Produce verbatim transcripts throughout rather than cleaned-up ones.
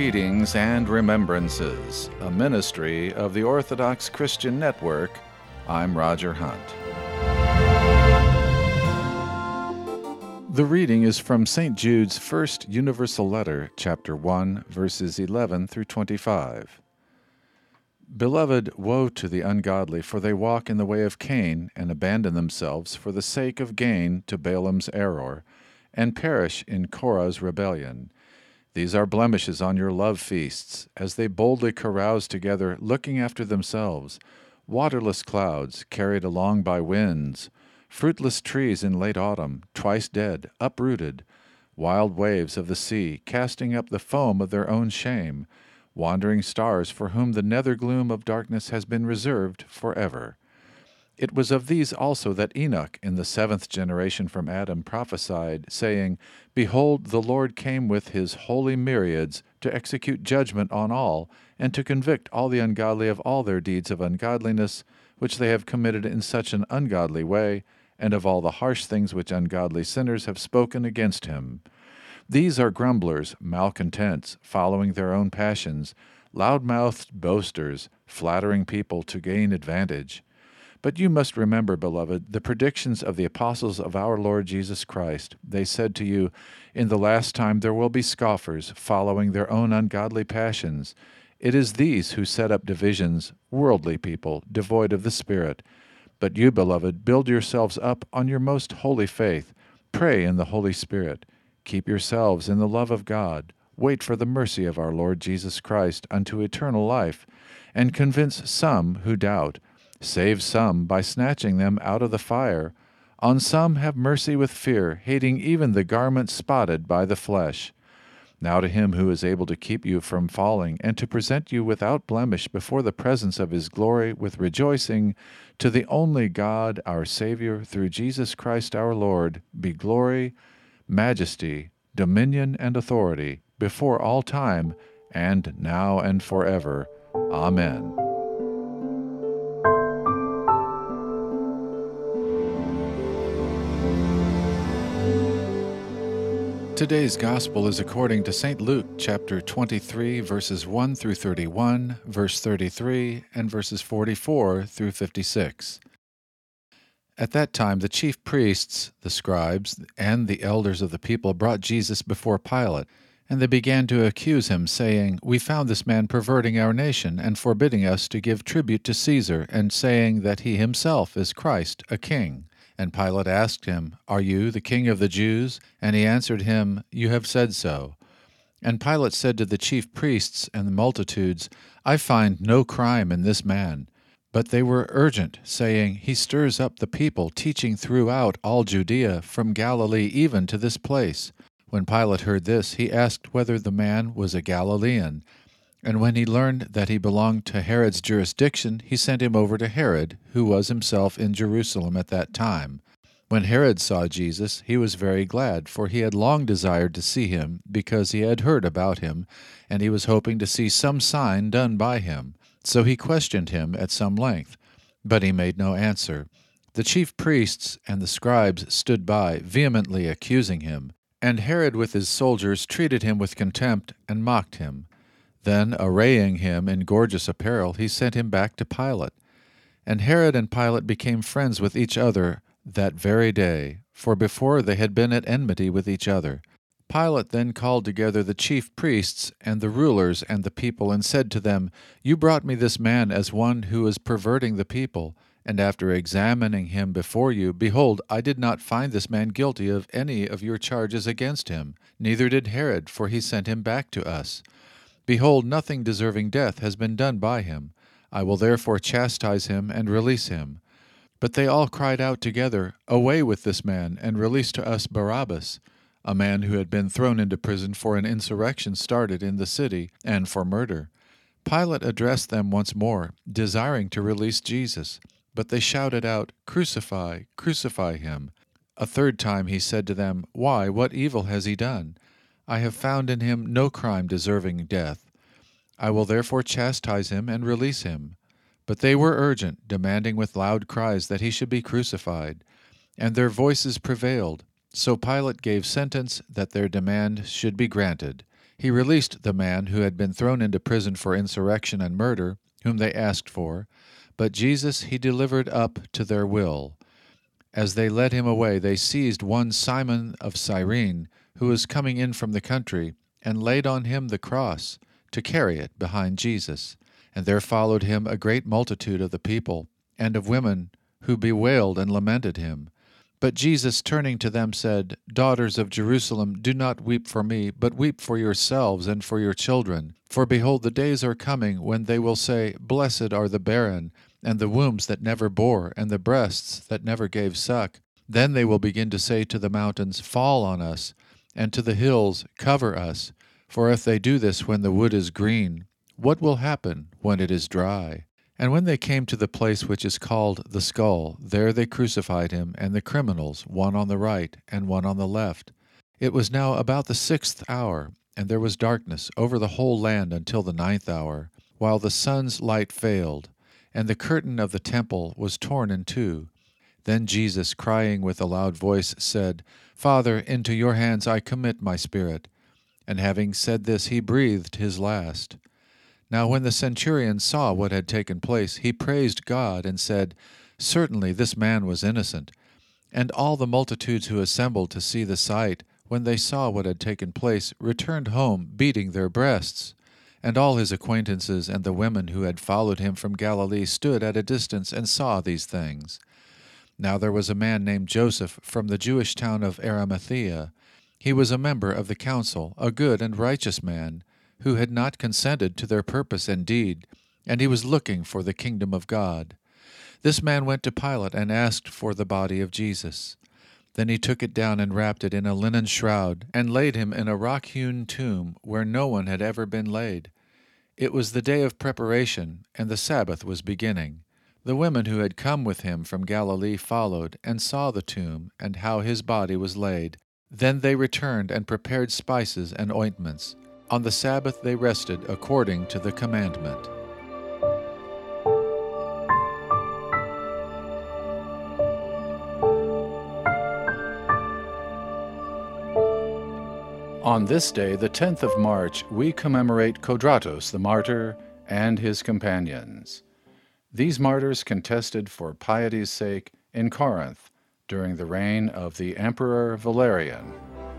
Readings and Remembrances, a ministry of the Orthodox Christian Network. I'm Roger Hunt. The reading is from Saint Jude's First Universal Letter, chapter one, verses eleven through twenty-five. Beloved, woe to the ungodly, for they walk in the way of Cain, and abandon themselves for the sake of gain to Balaam's error, and perish in Korah's rebellion. These are blemishes on your love feasts, as they boldly carouse together, looking after themselves, waterless clouds carried along by winds, fruitless trees in late autumn, twice dead, uprooted, wild waves of the sea, casting up the foam of their own shame, wandering stars for whom the nether gloom of darkness has been reserved forever. It was of these also that Enoch, in the seventh generation from Adam, prophesied, saying, Behold, the Lord came with his holy myriads to execute judgment on all, and to convict all the ungodly of all their deeds of ungodliness, which they have committed in such an ungodly way, and of all the harsh things which ungodly sinners have spoken against him. These are grumblers, malcontents, following their own passions, loud-mouthed boasters, flattering people to gain advantage. But you must remember, beloved, the predictions of the apostles of our Lord Jesus Christ. They said to you, In the last time there will be scoffers, following their own ungodly passions. It is these who set up divisions, worldly people, devoid of the Spirit. But you, beloved, build yourselves up on your most holy faith. Pray in the Holy Spirit. Keep yourselves in the love of God. Wait for the mercy of our Lord Jesus Christ unto eternal life, and convince some who doubt. Save some by snatching them out of the fire. On some have mercy with fear, hating even the garment spotted by the flesh. Now to him who is able to keep you from falling, and to present you without blemish before the presence of his glory with rejoicing, to the only God, our Savior, through Jesus Christ our Lord, be glory, majesty, dominion, and authority, before all time, and now and forever. Amen. Today's Gospel is according to Saint Luke, chapter twenty-three, verses one through thirty-one, verse thirty-three, and verses forty-four through fifty-six. At that time the chief priests, the scribes, and the elders of the people brought Jesus before Pilate, and they began to accuse him, saying, We found this man perverting our nation, and forbidding us to give tribute to Caesar, and saying that he himself is Christ, a king. And Pilate asked him, Are you the king of the Jews? And he answered him, You have said so. And Pilate said to the chief priests and the multitudes, I find no crime in this man. But they were urgent, saying, He stirs up the people, teaching throughout all Judea, from Galilee even to this place. When Pilate heard this, he asked whether the man was a Galilean. And when he learned that he belonged to Herod's jurisdiction, he sent him over to Herod, who was himself in Jerusalem at that time. When Herod saw Jesus, he was very glad, for he had long desired to see him, because he had heard about him, and he was hoping to see some sign done by him. So he questioned him at some length, but he made no answer. The chief priests and the scribes stood by, vehemently accusing him. And Herod with his soldiers treated him with contempt and mocked him. Then, arraying him in gorgeous apparel, he sent him back to Pilate. And Herod and Pilate became friends with each other that very day, for before they had been at enmity with each other. Pilate then called together the chief priests and the rulers and the people, and said to them, You brought me this man as one who is perverting the people, and after examining him before you, behold, I did not find this man guilty of any of your charges against him, neither did Herod, for he sent him back to us. Behold, nothing deserving death has been done by him. I will therefore chastise him and release him. But they all cried out together, Away with this man, and release to us Barabbas, a man who had been thrown into prison for an insurrection started in the city, and for murder. Pilate addressed them once more, desiring to release Jesus. But they shouted out, Crucify, crucify him. A third time he said to them, Why, what evil has he done? I have found in him no crime deserving death. I will therefore chastise him and release him. But they were urgent, demanding with loud cries that he should be crucified. And their voices prevailed. So Pilate gave sentence that their demand should be granted. He released the man who had been thrown into prison for insurrection and murder, whom they asked for, but Jesus he delivered up to their will. As they led him away, they seized one Simon of Cyrene, who was coming in from the country, and laid on him the cross, to carry it behind Jesus. And there followed him a great multitude of the people, and of women, who bewailed and lamented him. But Jesus, turning to them, said, Daughters of Jerusalem, do not weep for me, but weep for yourselves and for your children. For behold, the days are coming when they will say, Blessed are the barren, and the wombs that never bore, and the breasts that never gave suck. Then they will begin to say to the mountains, Fall on us, and to the hills, Cover us. For if they do this when the wood is green, what will happen when it is dry? And when they came to the place which is called the Skull, there they crucified him and the criminals, one on the right and one on the left. It was now about the sixth hour, and there was darkness over the whole land until the ninth hour, while the sun's light failed, and the curtain of the temple was torn in two. Then Jesus, crying with a loud voice, said, Father, into your hands I commit my spirit. And having said this, he breathed his last. Now when the centurion saw what had taken place, he praised God and said, Certainly this man was innocent. And all the multitudes who assembled to see the sight, when they saw what had taken place, returned home, beating their breasts. And all his acquaintances and the women who had followed him from Galilee stood at a distance and saw these things. Now there was a man named Joseph from the Jewish town of Arimathea. He was a member of the council, a good and righteous man, who had not consented to their purpose and deed, and he was looking for the kingdom of God. This man went to Pilate and asked for the body of Jesus. Then he took it down and wrapped it in a linen shroud, and laid him in a rock-hewn tomb where no one had ever been laid. It was the day of preparation, and the Sabbath was beginning. The women who had come with him from Galilee followed, and saw the tomb, and how his body was laid. Then they returned and prepared spices and ointments. On the Sabbath they rested according to the commandment. On this day, the tenth of March, we commemorate Kodratos the martyr and his companions. These martyrs contested for piety's sake in Corinth during the reign of the Emperor Valerian.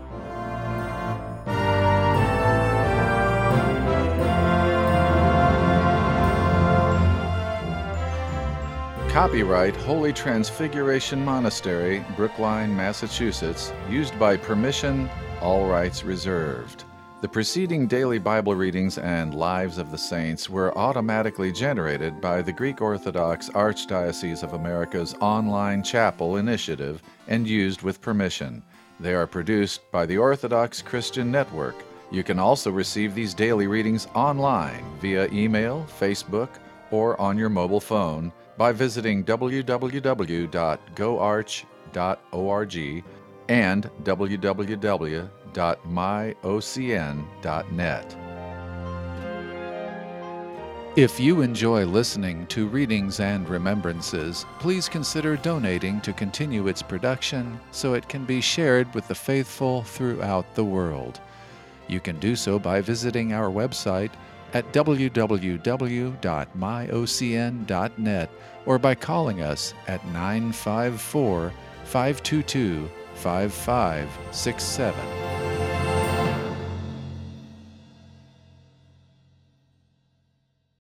Copyright Holy Transfiguration Monastery, Brookline, Massachusetts, used by permission, all rights reserved. The preceding daily Bible readings and Lives of the Saints were automatically generated by the Greek Orthodox Archdiocese of America's online chapel initiative and used with permission. They are produced by the Orthodox Christian Network. You can also receive these daily readings online via email, Facebook, or on your mobile phone by visiting w w w dot go arch dot org and w w w dot my o c n dot net. If you enjoy listening to Readings and Remembrances, please consider donating to continue its production so it can be shared with the faithful throughout the world. You can do so by visiting our website at w w w dot my o c n dot net or by calling us at nine five four, five two two, five five six seven.